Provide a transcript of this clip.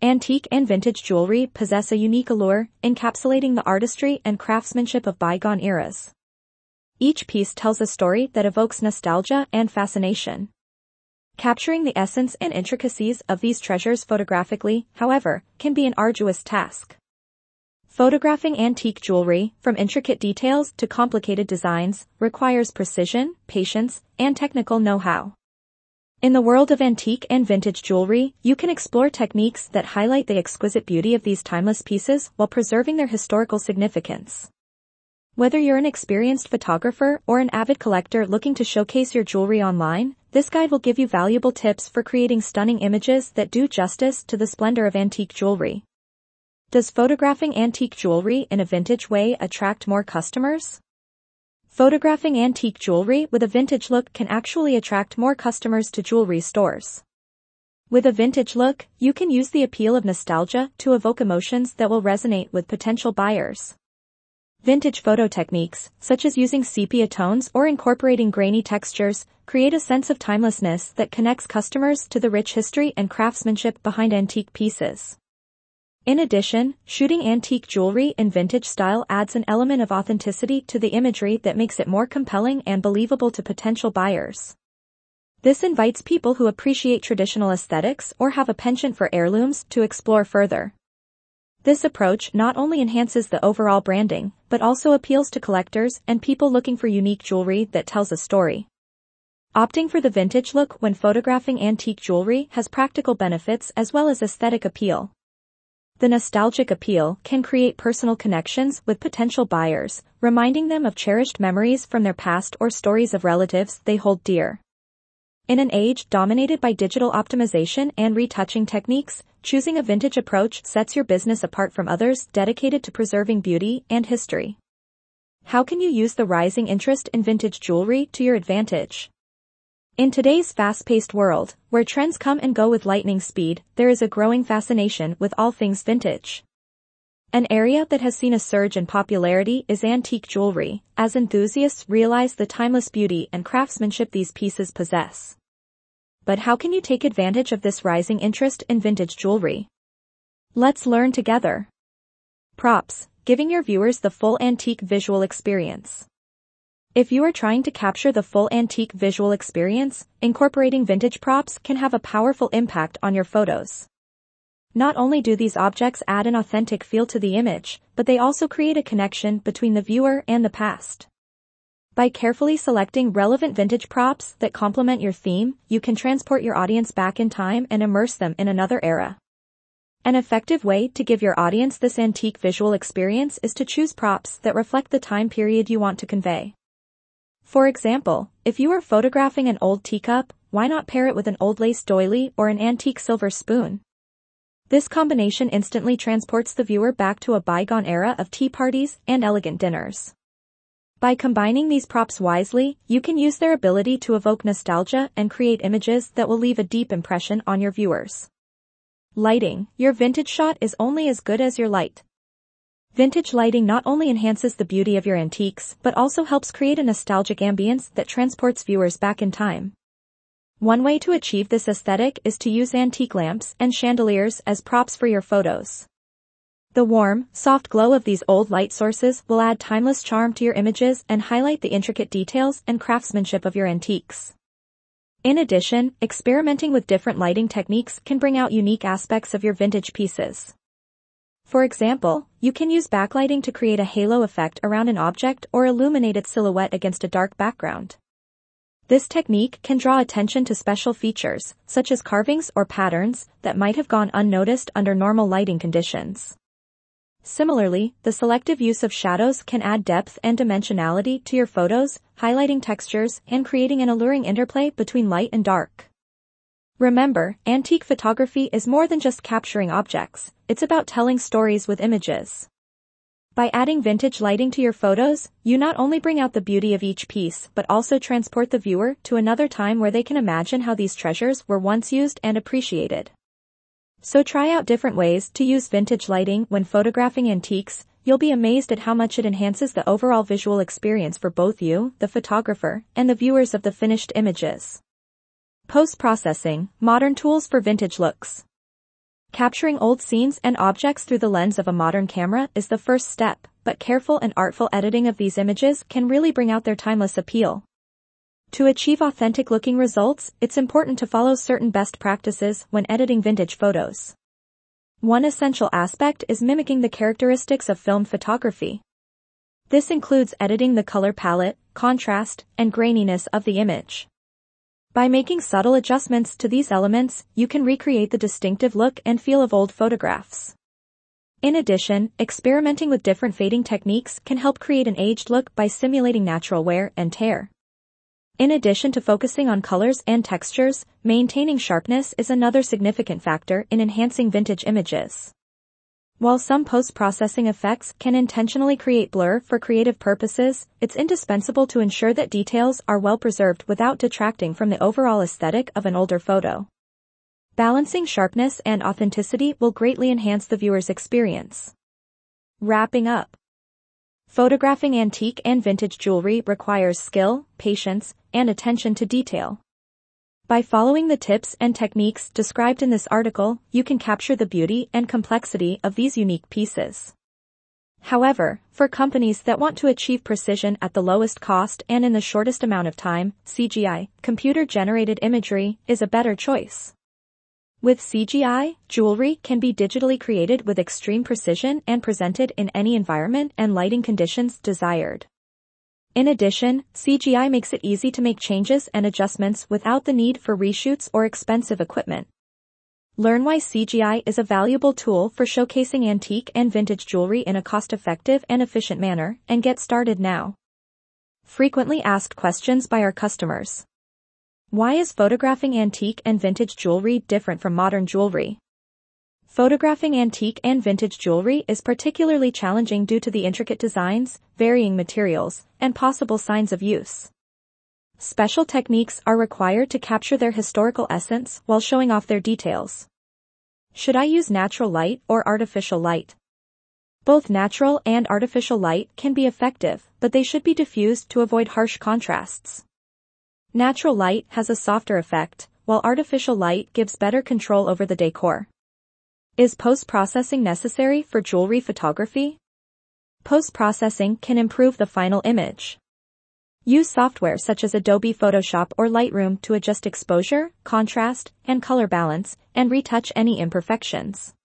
Antique and vintage jewelry possess a unique allure, encapsulating the artistry and craftsmanship of bygone eras. Each piece tells a story that evokes nostalgia and fascination. Capturing the essence and intricacies of these treasures photographically, however, can be an arduous task. Photographing antique jewelry, from intricate details to complicated designs, requires precision, patience, and technical know-how. In the world of antique and vintage jewelry, you can explore techniques that highlight the exquisite beauty of these timeless pieces while preserving their historical significance. Whether you're an experienced photographer or an avid collector looking to showcase your jewelry online, this guide will give you valuable tips for creating stunning images that do justice to the splendor of antique jewelry. Does photographing antique jewelry in a vintage way attract more customers? Photographing antique jewelry with a vintage look can actually attract more customers to jewelry stores. With a vintage look, you can use the appeal of nostalgia to evoke emotions that will resonate with potential buyers. Vintage photo techniques, such as using sepia tones or incorporating grainy textures, create a sense of timelessness that connects customers to the rich history and craftsmanship behind antique pieces. In addition, shooting antique jewelry in vintage style adds an element of authenticity to the imagery that makes it more compelling and believable to potential buyers. This invites people who appreciate traditional aesthetics or have a penchant for heirlooms to explore further. This approach not only enhances the overall branding, but also appeals to collectors and people looking for unique jewelry that tells a story. Opting for the vintage look when photographing antique jewelry has practical benefits as well as aesthetic appeal. The nostalgic appeal can create personal connections with potential buyers, reminding them of cherished memories from their past or stories of relatives they hold dear. In an age dominated by digital optimization and retouching techniques, choosing a vintage approach sets your business apart from others dedicated to preserving beauty and history. How can you use the rising interest in vintage jewelry to your advantage? In today's fast-paced world, where trends come and go with lightning speed, there is a growing fascination with all things vintage. An area that has seen a surge in popularity is antique jewelry, as enthusiasts realize the timeless beauty and craftsmanship these pieces possess. But how can you take advantage of this rising interest in vintage jewelry? Let's learn together. Props, giving your viewers the full antique visual experience. If you are trying to capture the full antique visual experience, incorporating vintage props can have a powerful impact on your photos. Not only do these objects add an authentic feel to the image, but they also create a connection between the viewer and the past. By carefully selecting relevant vintage props that complement your theme, you can transport your audience back in time and immerse them in another era. An effective way to give your audience this antique visual experience is to choose props that reflect the time period you want to convey. For example, if you are photographing an old teacup, why not pair it with an old lace doily or an antique silver spoon? This combination instantly transports the viewer back to a bygone era of tea parties and elegant dinners. By combining these props wisely, you can use their ability to evoke nostalgia and create images that will leave a deep impression on your viewers. Lighting. Your vintage shot is only as good as your light. Vintage lighting not only enhances the beauty of your antiques, but also helps create a nostalgic ambience that transports viewers back in time. One way to achieve this aesthetic is to use antique lamps and chandeliers as props for your photos. The warm, soft glow of these old light sources will add timeless charm to your images and highlight the intricate details and craftsmanship of your antiques. In addition, experimenting with different lighting techniques can bring out unique aspects of your vintage pieces. For example, you can use backlighting to create a halo effect around an object or illuminate its silhouette against a dark background. This technique can draw attention to special features, such as carvings or patterns, that might have gone unnoticed under normal lighting conditions. Similarly, the selective use of shadows can add depth and dimensionality to your photos, highlighting textures and creating an alluring interplay between light and dark. Remember, antique photography is more than just capturing objects, it's about telling stories with images. By adding vintage lighting to your photos, you not only bring out the beauty of each piece but also transport the viewer to another time where they can imagine how these treasures were once used and appreciated. So try out different ways to use vintage lighting when photographing antiques. You'll be amazed at how much it enhances the overall visual experience for both you, the photographer, and the viewers of the finished images. Post-processing, modern tools for vintage looks. Capturing old scenes and objects through the lens of a modern camera is the first step, but careful and artful editing of these images can really bring out their timeless appeal. To achieve authentic-looking results, it's important to follow certain best practices when editing vintage photos. One essential aspect is mimicking the characteristics of film photography. This includes editing the color palette, contrast, and graininess of the image. By making subtle adjustments to these elements, you can recreate the distinctive look and feel of old photographs. In addition, experimenting with different fading techniques can help create an aged look by simulating natural wear and tear. In addition to focusing on colors and textures, maintaining sharpness is another significant factor in enhancing vintage images. While some post-processing effects can intentionally create blur for creative purposes, it's indispensable to ensure that details are well preserved without detracting from the overall aesthetic of an older photo. Balancing sharpness and authenticity will greatly enhance the viewer's experience. Wrapping up. Photographing antique and vintage jewelry requires skill, patience, and attention to detail. By following the tips and techniques described in this article, you can capture the beauty and complexity of these unique pieces. However, for companies that want to achieve precision at the lowest cost and in the shortest amount of time, CGI, computer-generated imagery, is a better choice. With CGI, jewelry can be digitally created with extreme precision and presented in any environment and lighting conditions desired. In addition, CGI makes it easy to make changes and adjustments without the need for reshoots or expensive equipment. Learn why CGI is a valuable tool for showcasing antique and vintage jewelry in a cost-effective and efficient manner, and get started now. Frequently asked questions by our customers. Why is photographing antique and vintage jewelry different from modern jewelry? Photographing antique and vintage jewelry is particularly challenging due to the intricate designs, varying materials, and possible signs of use. Special techniques are required to capture their historical essence while showing off their details. Should I use natural light or artificial light? Both natural and artificial light can be effective, but they should be diffused to avoid harsh contrasts. Natural light has a softer effect, while artificial light gives better control over the decor. Is post-processing necessary for jewelry photography? Post-processing can improve the final image. Use software such as Adobe Photoshop or Lightroom to adjust exposure, contrast, and color balance, and retouch any imperfections.